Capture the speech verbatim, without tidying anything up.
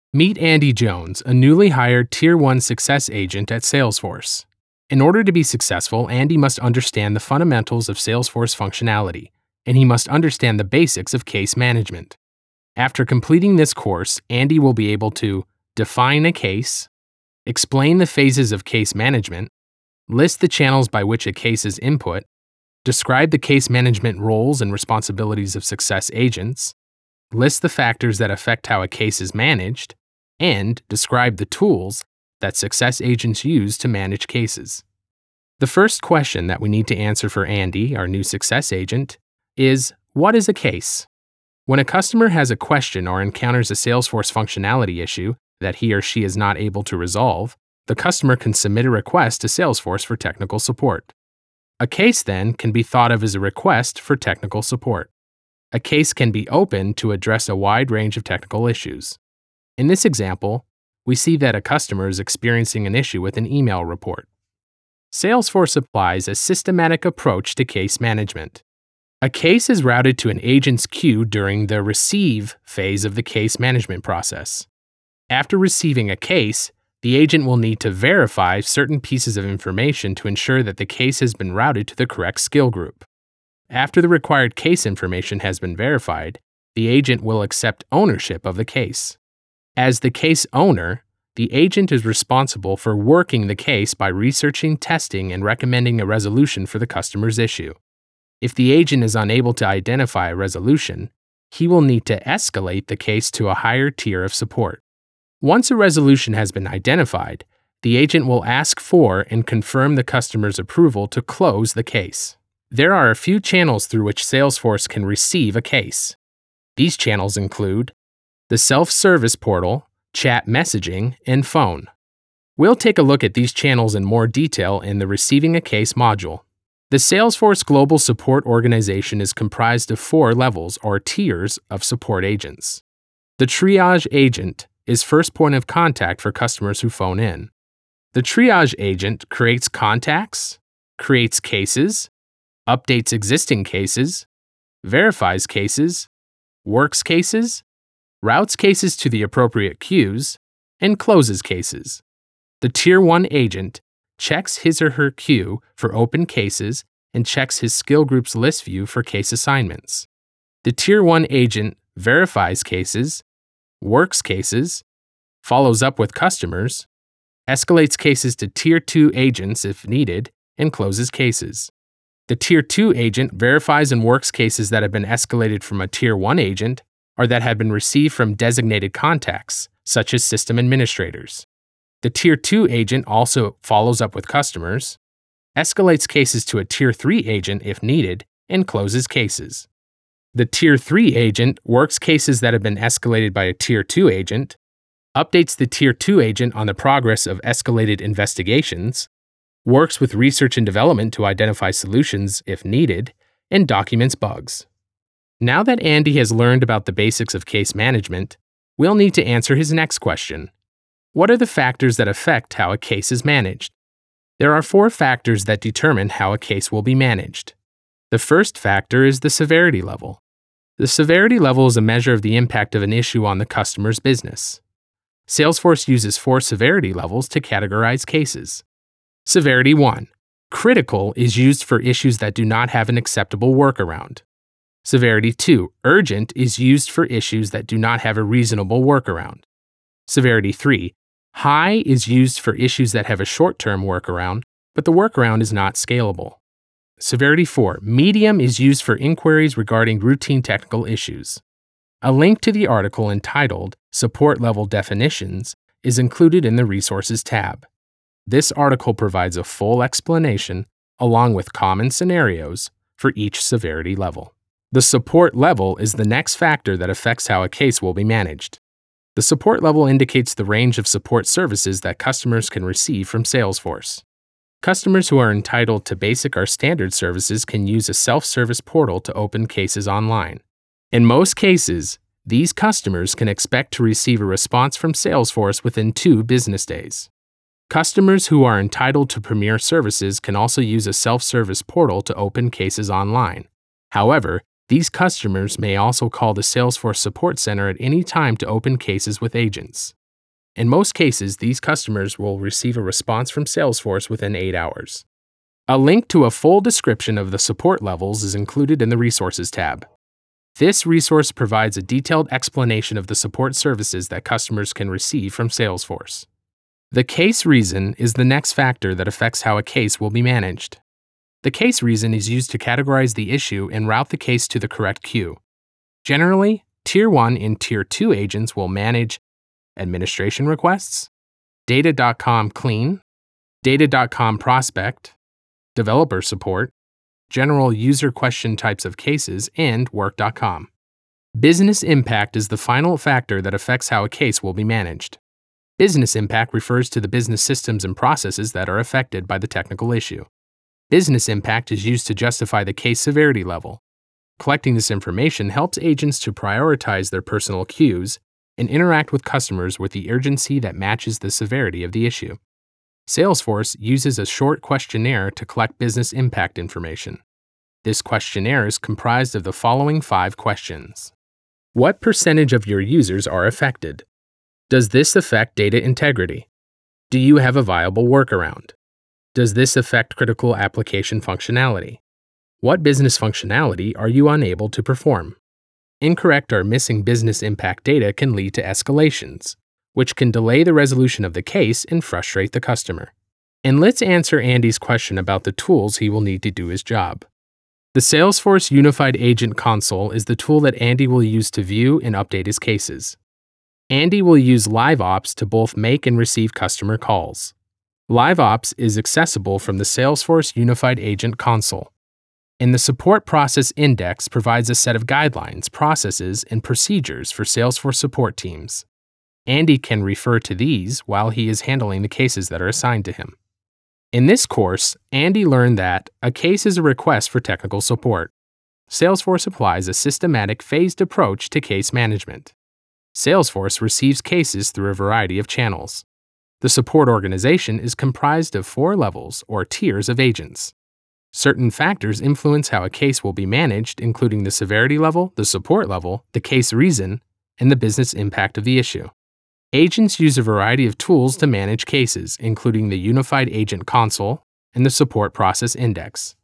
Meet Andy Jones, a newly hired Tier one Success Agent at Salesforce. In order to be successful, Andy must understand the fundamentals of Salesforce functionality, and he must understand the basics of case management. After completing this course, Andy will be able to define a case, explain the phases of case management, list the channels by which a case is input, describe the case management roles and responsibilities of success agents, list the factors that affect how a case is managed, and describe the tools that success agents use to manage cases. The first question that we need to answer for Andy, our new success agent, is, what is a case? When a customer has a question or encounters a Salesforce functionality issue that he or she is not able to resolve, the customer can submit a request to Salesforce for technical support. A case, then, can be thought of as a request for technical support. A case can be opened to address a wide range of technical issues. In this example, we see that a customer is experiencing an issue with an email report. Salesforce applies a systematic approach to case management. A case is routed to an agent's queue during the receive phase of the case management process. After receiving a case, the agent will need to verify certain pieces of information to ensure that the case has been routed to the correct skill group. After the required case information has been verified, the agent will accept ownership of the case. As the case owner, the agent is responsible for working the case by researching, testing, and recommending a resolution for the customer's issue. If the agent is unable to identify a resolution, he will need to escalate the case to a higher tier of support. Once a resolution has been identified, the agent will ask for and confirm the customer's approval to close the case. There are a few channels through which Salesforce can receive a case. These channels include the self-service portal, chat messaging, and phone. We'll take a look at these channels in more detail in the Receiving a Case module. The Salesforce Global Support Organization is comprised of four levels or tiers of support agents. The triage agent is first point of contact for customers who phone in. The triage agent creates contacts, creates cases, updates existing cases, verifies cases, works cases, routes cases to the appropriate queues, and closes cases. The Tier one agent checks his or her queue for open cases and checks his skill group's list view for case assignments. The Tier one agent verifies cases, works cases, follows up with customers, escalates cases to Tier two agents if needed, and closes cases. The Tier two agent verifies and works cases that have been escalated from a Tier one agent or that have been received from designated contacts, such as system administrators. The Tier two agent also follows up with customers, escalates cases to a Tier three agent if needed, and closes cases. The Tier three agent works cases that have been escalated by a Tier two agent, updates the Tier two agent on the progress of escalated investigations, works with research and development to identify solutions if needed, and documents bugs. Now that Andy has learned about the basics of case management, we'll need to answer his next question. What are the factors that affect how a case is managed? There are four factors that determine how a case will be managed. The first factor is the severity level. The severity level is a measure of the impact of an issue on the customer's business. Salesforce uses four severity levels to categorize cases. Severity one. Critical is used for issues that do not have an acceptable workaround. Severity two. Urgent is used for issues that do not have a reasonable workaround. Severity three. High is used for issues that have a short-term workaround, but the workaround is not scalable. Severity four. Medium is used for inquiries regarding routine technical issues. A link to the article entitled Support Level Definitions is included in the Resources tab. This article provides a full explanation, along with common scenarios, for each severity level. The support level is the next factor that affects how a case will be managed. The support level indicates the range of support services that customers can receive from Salesforce. Customers who are entitled to basic or standard services can use a self-service portal to open cases online. In most cases, these customers can expect to receive a response from Salesforce within two business days. Customers who are entitled to Premier services can also use a self-service portal to open cases online. However, these customers may also call the Salesforce Support Center at any time to open cases with agents. In most cases, these customers will receive a response from Salesforce within eight hours. A link to a full description of the support levels is included in the Resources tab. This resource provides a detailed explanation of the support services that customers can receive from Salesforce. The case reason is the next factor that affects how a case will be managed. The case reason is used to categorize the issue and route the case to the correct queue. Generally, Tier one and Tier two agents will manage administration requests, data dot com clean, data dot com prospect, developer support, general user question types of cases, and work dot com. Business impact is the final factor that affects how a case will be managed. Business impact refers to the business systems and processes that are affected by the technical issue. Business impact is used to justify the case severity level. Collecting this information helps agents to prioritize their personal queues and interact with customers with the urgency that matches the severity of the issue. Salesforce uses a short questionnaire to collect business impact information. This questionnaire is comprised of the following five questions. What percentage of your users are affected? Does this affect data integrity? Do you have a viable workaround? Does this affect critical application functionality? What business functionality are you unable to perform? Incorrect or missing business impact data can lead to escalations, which can delay the resolution of the case and frustrate the customer. And let's answer Andy's question about the tools he will need to do his job. The Salesforce Unified Agent Console is the tool that Andy will use to view and update his cases. Andy will use LiveOps to both make and receive customer calls. LiveOps is accessible from the Salesforce Unified Agent Console. And the Support Process Index provides a set of guidelines, processes, and procedures for Salesforce support teams. Andy can refer to these while he is handling the cases that are assigned to him. In this course, Andy learned that a case is a request for technical support. Salesforce applies a systematic, phased approach to case management. Salesforce receives cases through a variety of channels. The support organization is comprised of four levels or tiers of agents. Certain factors influence how a case will be managed, including the severity level, the support level, the case reason, and the business impact of the issue. Agents use a variety of tools to manage cases, including the Unified Agent Console and the Support Process Index.